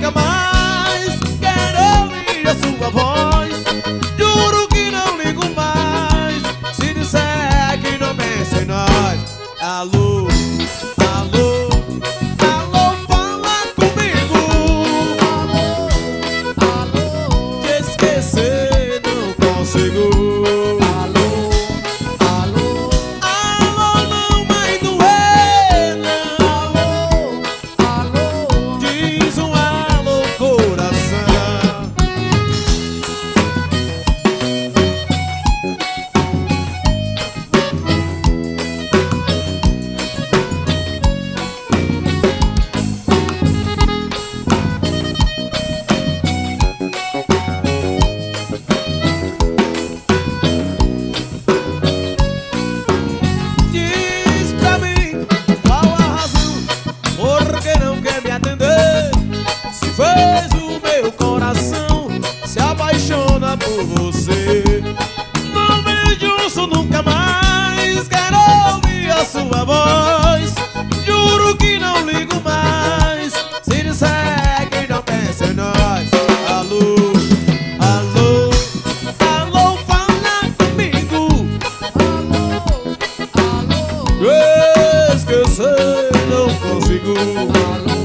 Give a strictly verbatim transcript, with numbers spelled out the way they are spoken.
nunca mais quero ouvir a sua voz. Juro que não ligo mais se disser que não pensa em nós. Alô, alô, alô, fala comigo. Alô, alô, Te esquecer não consigo. alô, alô, Alô, não vai doer, não. alô, alô. Diz um alô, coração. Diz pra mim qual a razão, por que não quer me atender? Se fez o meu coração se apaixona por você. Não vejo isso nunca mais, quero ouvir a sua voz. Juro que não ligo mais se disser que não pensa em nós. Alô, alô, alô, fala comigo. Alô, alô, Esquecer não consigo. alô,